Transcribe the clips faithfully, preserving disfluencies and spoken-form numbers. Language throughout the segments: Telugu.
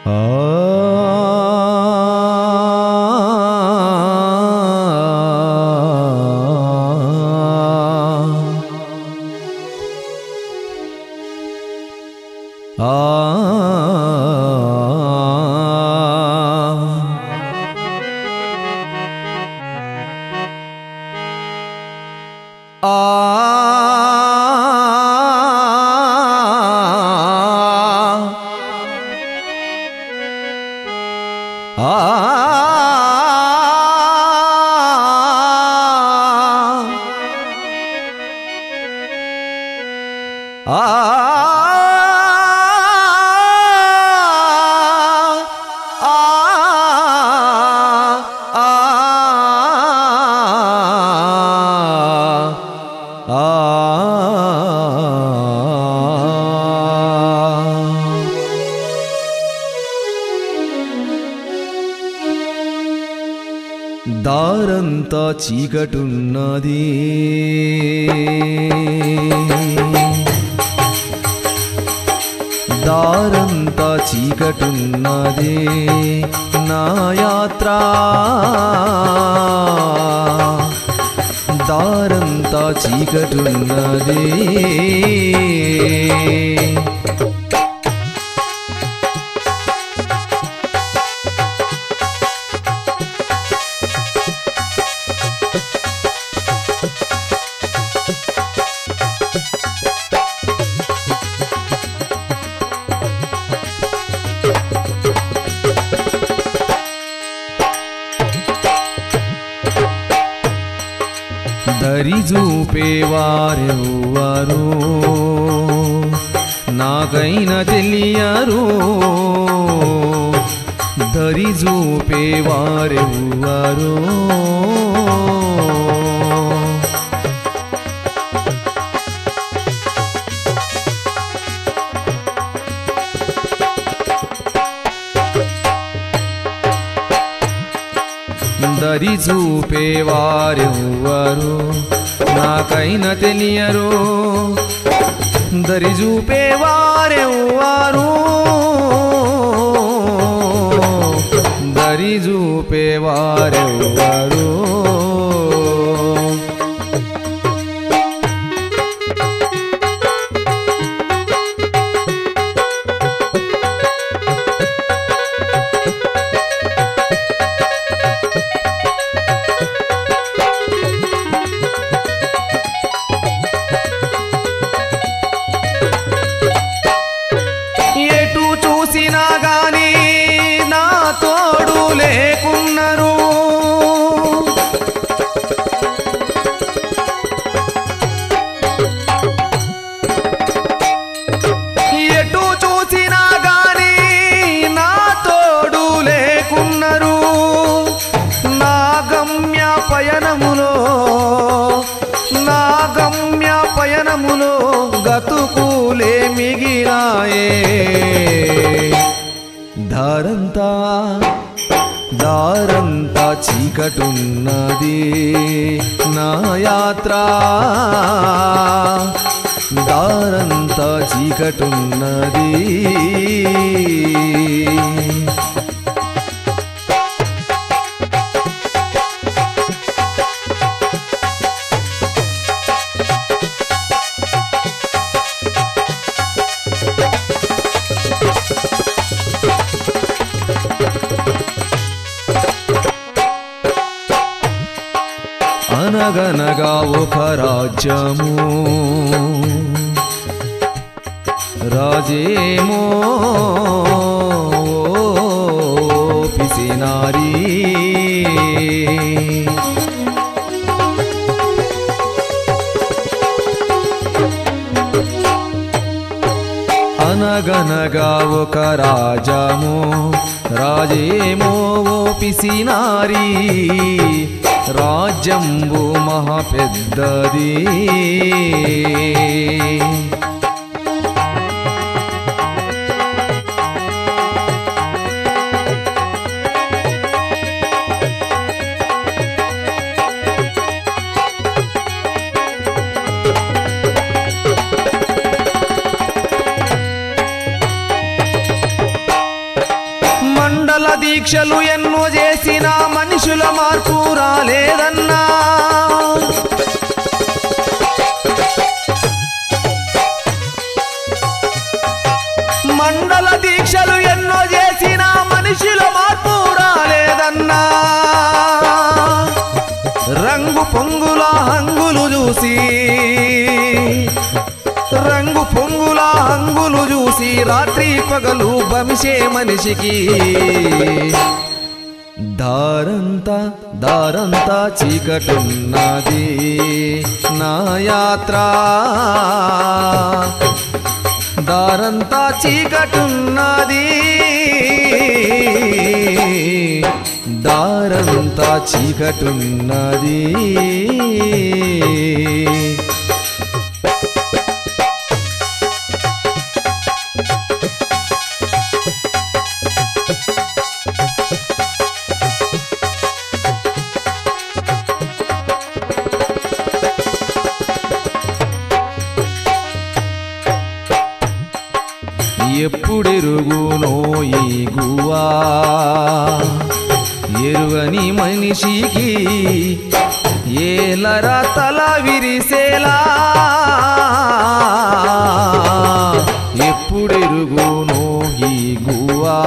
దారంతా చీకటున్నది, దారంతా చీకటున్నది, నా యాత్ర దారంతా చీకటున్నది. దరి చూపేవారెవ్వరు నాకైనా తెలియరు, దరి చూపేవారెవ్వరు దరి చూపేవారెవ్వరు నాకైనా తెలియరు, దరి చూపేవారెవ్వరు దరి చూపేవారెవ్వరు. చూసినా గాని నా తోడు లేకున్నారు, ఎటు చూసినా గాని నా తోడు లేకున్నారు, నా గమ్య పయనములో నా గమ్య పయనములో గతుకులే మిగిలాయే. దారంతా దారంతా చీకటున్నది, నా యాత్ర దారంతా చీకటున్నది. అనగనగా ఒక రాజ్యము, రాజేమో పిసినారి, అనగనగా ఒక రాజము, రాజేమో పిసినారి, రాజ్యంబు మహా పెద్దది, దీక్షలు ఎన్నో చేసిన మనుషుల మార్పు రాలేదన్నా. మండల దీక్షలు ఎన్నో చేసిన మనుషుల మార్పు రాలేదన్నా. రంగు పొంగుల హంగులు చూసి రంగు పొంగుల హంగులు చూసి రాత్రి పగలు భమిషే మనిషికి దారంతా దారంతా చీకటున్నది నా యాత్ర. దారంతా చీకటున్నది దారంతా చీకటున్నది. ఎప్పుడెరుగునో ఈ గువా ఎరుగని మనిషికి ఏలరా తల విరిసేలా. ఎప్పుడెరుగునో ఈ గువా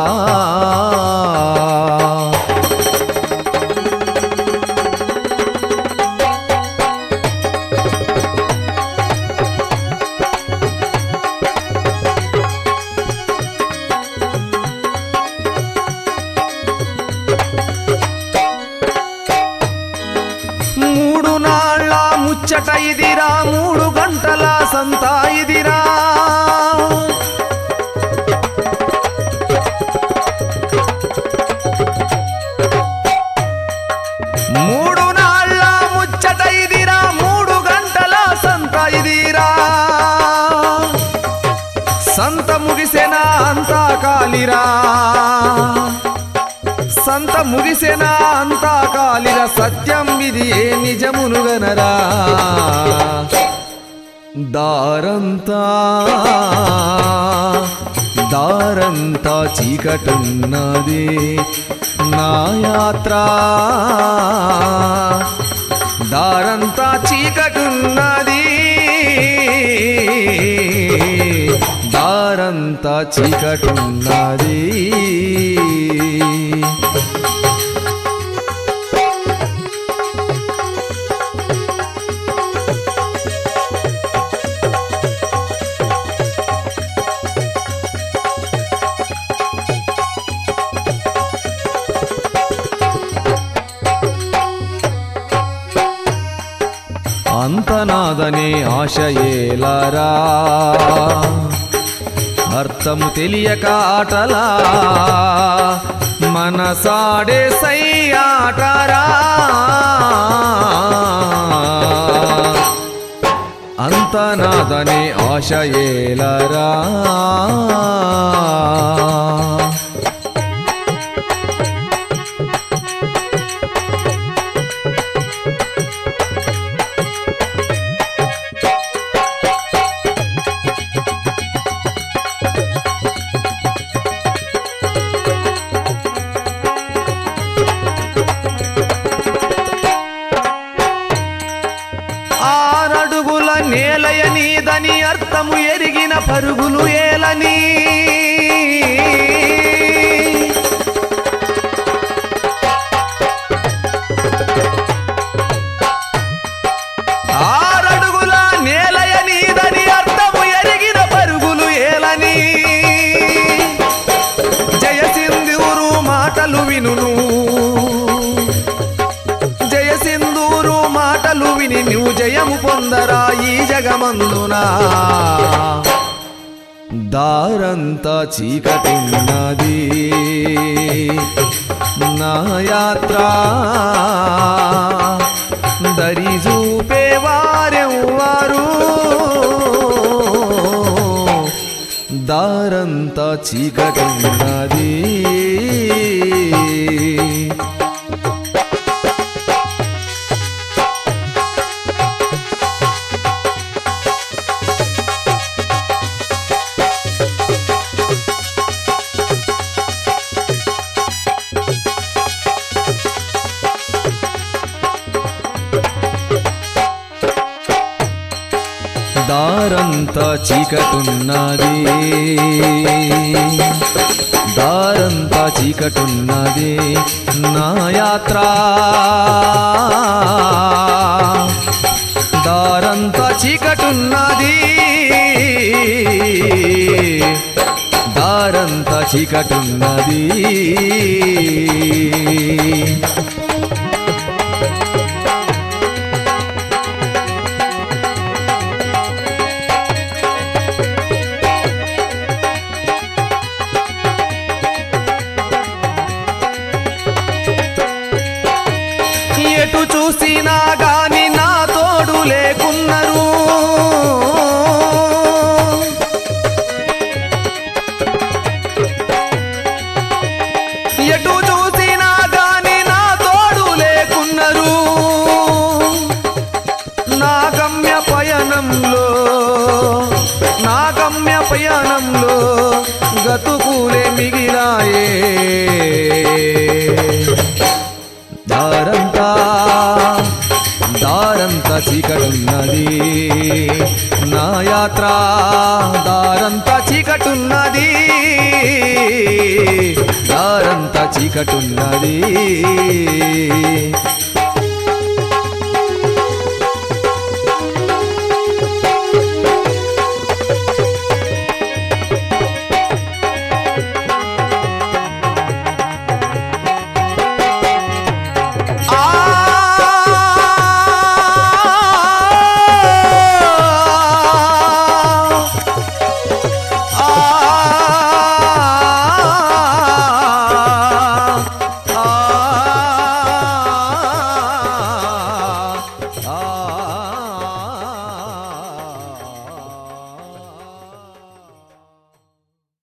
ముచ్చట ఇదిరా మూడు గంటల సంతా ఇదిరా. మూడు నాళ్ళ ముచ్చట ఇదిరా మూడు గంటల సంత ఇదిరా. సంత ముగిసెనా అంతా కాలిరా సంత ముగిసెనా అంతా కాలిరా. సత్యం ఇది ఏ నిజమునుగనరా. దారంతా దారంతా చీకటున్నది నా యాత్ర. దారంతా చీకటున్నది దారంతా చీకటున్నది. అంతనాదనే ఆశయేలరా అర్థము తెలియక ఆటలా మనసాడే సయ్యాటరా. అంతనాదనే ఆశయేలరా నేలయనీదని అర్థము ఎరిగిన పరుగులు ఏలని. ఆరడుగుల నేలయనీదని అర్థము ఎరిగిన పరుగులు ఏలని. జయసింధూరు మాటలు వినును జయసింధూరు మాటలు విని నువ్వు జయము పొందరా ఈ జగమందునా. దారంతా చీకటున్నది నా యాత్ర. దరి చూపేవారెవ్వారు దారంతా చీకటున్నది. దారంతా చీకటున్నది దారంతా చీకటున్నది నా యాత్ర దారంతా చీకటున్నది దారంతా చీకటున్నది ఎటు చూసినా గాని నా తోడు లేకున్నారు ఎటు చూసినా గాని నా తోడు లేకున్నారు నా గమ్య పయనంలో నా గమ్య పయనంలో గతుకులే మిగిలాయే దారంతా దారంతా చీకటున్నది నా యాత్ర దారంతా చీకటున్నది దారంతా చీకటున్నది